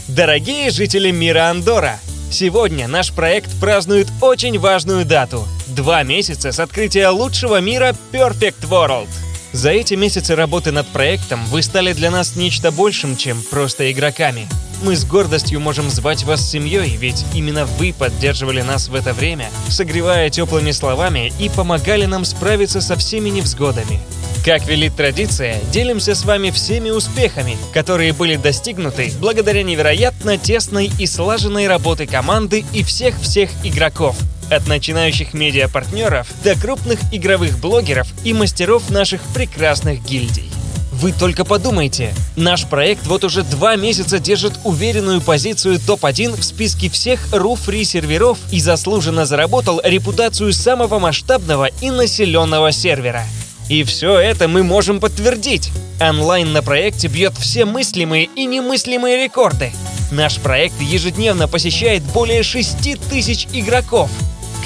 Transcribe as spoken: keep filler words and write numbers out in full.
Дорогие жители мира Андора! Сегодня наш проект празднует очень важную дату – два месяца с открытия лучшего мира Perfect World. За эти месяцы работы над проектом вы стали для нас нечто большим, чем просто игроками. Мы с гордостью можем звать вас семьей, ведь именно вы поддерживали нас в это время, согревая теплыми словами и помогали нам справиться со всеми невзгодами. Как велит традиция, делимся с вами всеми успехами, которые были достигнуты благодаря невероятно тесной и слаженной работе команды и всех-всех игроков, от начинающих медиапартнеров до крупных игровых блогеров и мастеров наших прекрасных гильдий. Вы только подумайте, наш проект вот уже два месяца держит уверенную позицию топ один в списке всех ру-фри серверов и заслуженно заработал репутацию самого масштабного и населенного сервера. И все это мы можем подтвердить. Онлайн на проекте бьет все мыслимые и немыслимые рекорды. Наш проект ежедневно посещает более шести тысяч игроков.